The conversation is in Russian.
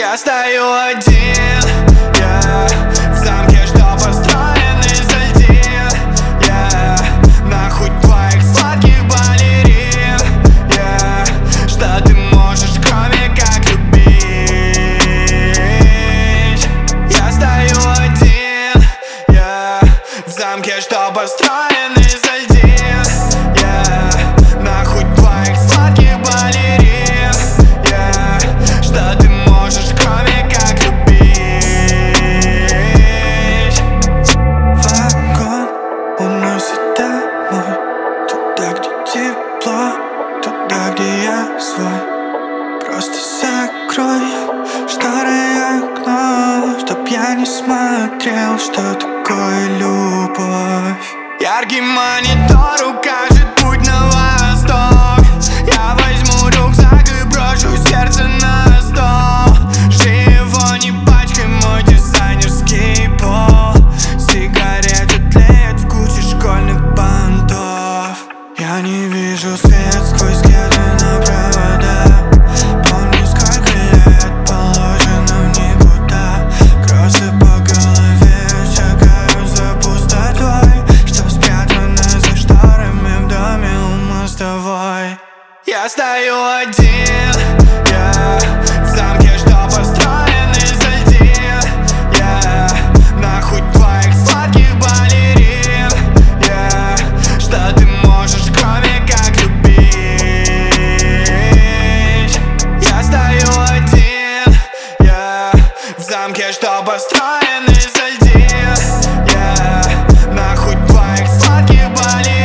Я стою один, в замке, что построен из льдин. Нахуй твоих сладких балерин. Что ты можешь, кроме как любить? Я стою один, в замке, что построен из льдин. Нахуй твоих сладких балерин. Что ты можешь, кроме как любить? Вагон уносит домой, туда, где тепло, туда, где я свой. Просто закрой старое окно, чтоб я не смотрел, что такое любовь. Яркий монитор укажет путь на восток. Я возьму рюкзак и брошу сердце на стол. Жди его, не пачкай мой дизайнерский пол. Сигарета тлеет в куче школьных бантов. Я не вижу свет сквозь кеды на провода. Помни, сколько лет положено в никуда. Кроссы по голове, шагаю за пустотой, что спрятано за шторами в доме у мостовой. Я стою один, в замке, что построен из льдин. Нахуй твоих сладких балерин. Что ты можешь, кроме как любить? Я стою один, в замке, что построен из льдин. Нахуй твоих сладких балерин.